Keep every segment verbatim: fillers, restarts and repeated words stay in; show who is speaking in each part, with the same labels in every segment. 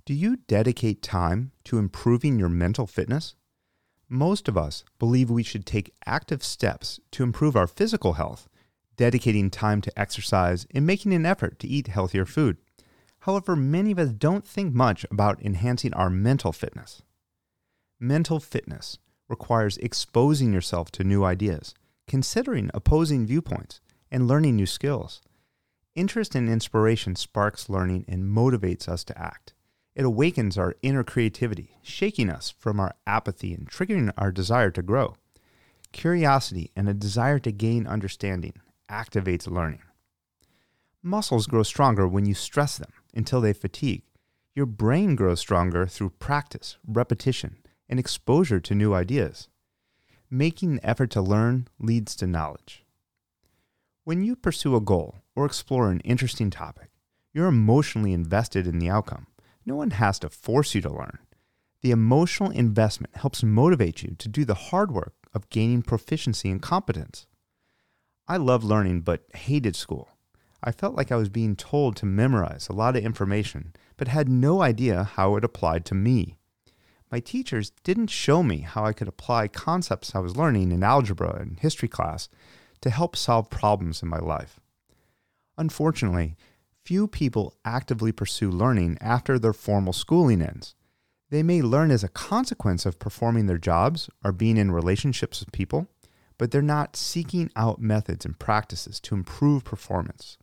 Speaker 1: Do you dedicate time to improving your mental fitness? Most of us believe we should take active steps to improve our physical health, dedicating time to exercise and making an effort to eat healthier food. However, many of us don't think much about enhancing our mental fitness. Mental fitness requires exposing yourself to new ideas, considering opposing viewpoints, and learning new skills. Interest and inspiration sparks learning and motivates us to act. It awakens our inner creativity, shaking us from our apathy and triggering our desire to grow. Curiosity and a desire to gain understanding activates learning. Muscles grow stronger when you stress them until they fatigue. Your brain grows stronger through practice, repetition, and exposure to new ideas. Making an effort to learn leads to knowledge. When you pursue a goal or explore an interesting topic, you're emotionally invested in the outcome. No one has to force you to learn. The emotional investment helps motivate you to do the hard work of gaining proficiency and competence. I loved learning but hated school. I felt like I was being told to memorize a lot of information, but had no idea how it applied to me. My teachers didn't show me how I could apply concepts I was learning in algebra and history class to help solve problems in my life. Unfortunately, few people actively pursue learning after their formal schooling ends. They may learn as a consequence of performing their jobs or being in relationships with people, but they're not seeking out methods and practices to improve performance.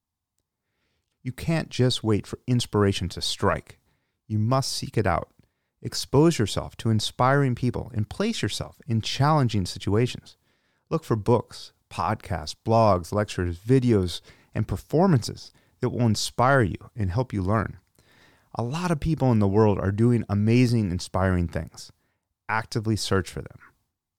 Speaker 1: You can't just wait for inspiration to strike. You must seek it out. Expose yourself to inspiring people and place yourself in challenging situations. Look for books, podcasts, blogs, lectures, videos, and performances that will inspire you and help you learn. A lot of people in the world are doing amazing, inspiring things. Actively search for them.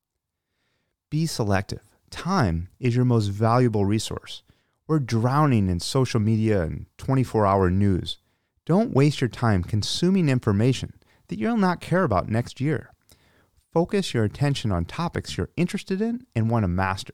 Speaker 1: Be selective. Time is your most valuable resource. We're drowning in social media and twenty-four hour news. Don't waste your time consuming information that you'll not care about next year. Focus your attention on topics you're interested in and want to master.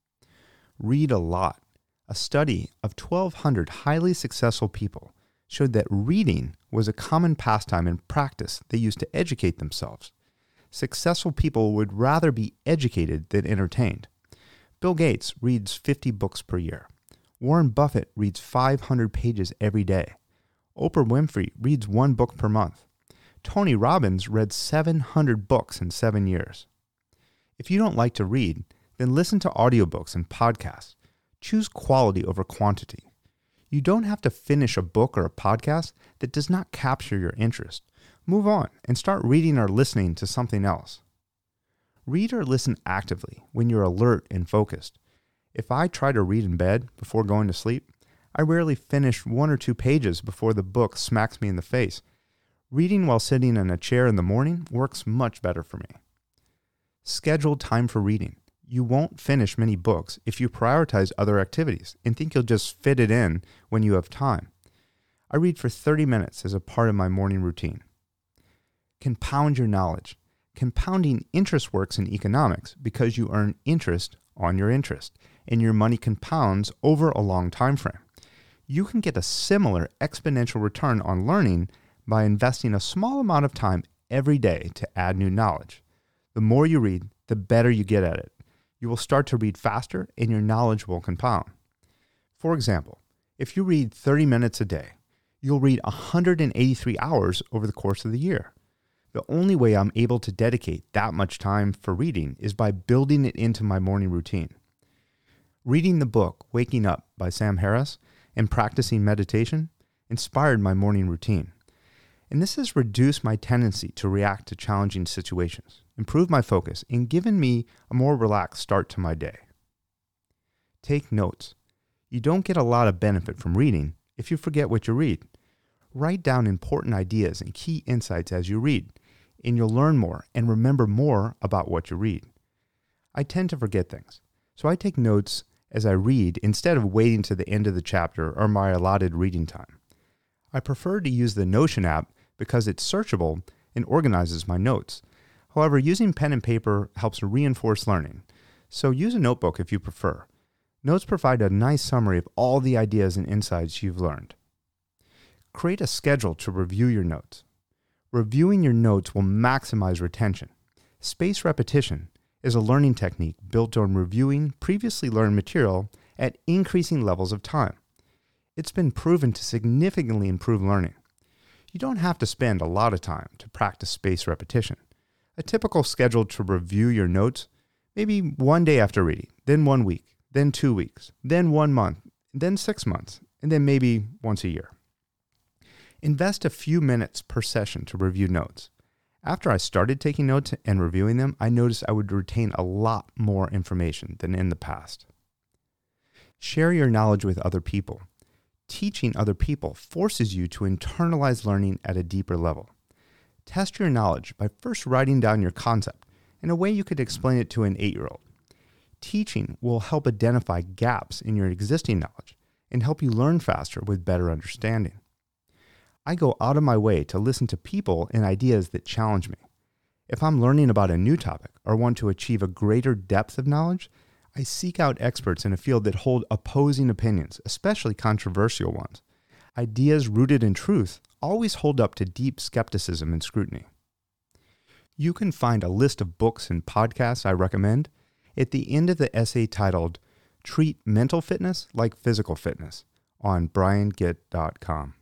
Speaker 1: Read a lot. A study of twelve hundred highly successful people showed that reading was a common pastime and practice they used to educate themselves. Successful people would rather be educated than entertained. Bill Gates reads fifty books per year. Warren Buffett reads five hundred pages every day. Oprah Winfrey reads one book per month. Tony Robbins read seven hundred books in seven years. If you don't like to read, then listen to audiobooks and podcasts. Choose quality over quantity. You don't have to finish a book or a podcast that does not capture your interest. Move on and start reading or listening to something else. Read or listen actively when you're alert and focused. If I try to read in bed before going to sleep, I rarely finish one or two pages before the book smacks me in the face. Reading while sitting in a chair in the morning works much better for me. Schedule time for reading. You won't finish many books if you prioritize other activities and think you'll just fit it in when you have time. I read for thirty minutes as a part of my morning routine. Compound your knowledge. Compounding interest works in economics because you earn interest on your interest, and your money compounds over a long time frame. You can get a similar exponential return on learning by investing a small amount of time every day to add new knowledge. The more you read, the better you get at it. You will start to read faster and your knowledge will compound. For example, if you read thirty minutes a day, you'll read one hundred eighty-three hours over the course of the year. The only way I'm able to dedicate that much time for reading is by building it into my morning routine. Reading the book Waking Up by Sam Harris and practicing meditation inspired my morning routine. And this has reduced my tendency to react to challenging situations, improved my focus, and given me a more relaxed start to my day. Take notes. You don't get a lot of benefit from reading if you forget what you read. Write down important ideas and key insights as you read, and you'll learn more and remember more about what you read. I tend to forget things, so I take notes as I read instead of waiting to the end of the chapter or my allotted reading time. I prefer to use the Notion app because it's searchable and organizes my notes. However, using pen and paper helps reinforce learning, so use a notebook if you prefer. Notes provide a nice summary of all the ideas and insights you've learned. Create a schedule to review your notes. Reviewing your notes will maximize retention. Spaced repetition is a learning technique built on reviewing previously learned material at increasing levels of time. It's been proven to significantly improve learning. You don't have to spend a lot of time to practice spaced repetition. A typical schedule to review your notes, maybe one day after reading, then one week, then two weeks, then one month, then six months, and then maybe once a year. Invest a few minutes per session to review notes. After I started taking notes and reviewing them, I noticed I would retain a lot more information than in the past. Share your knowledge with other people. Teaching other people forces you to internalize learning at a deeper level. Test your knowledge by first writing down your concept in a way you could explain it to an eight-year-old. Teaching will help identify gaps in your existing knowledge and help you learn faster with better understanding. I go out of my way to listen to people and ideas that challenge me. If I'm learning about a new topic or want to achieve a greater depth of knowledge, I seek out experts in a field that hold opposing opinions, especially controversial ones. Ideas rooted in truth always hold up to deep skepticism and scrutiny. You can find a list of books and podcasts I recommend at the end of the essay titled Treat Mental Fitness Like Physical Fitness on brian gitt dot com.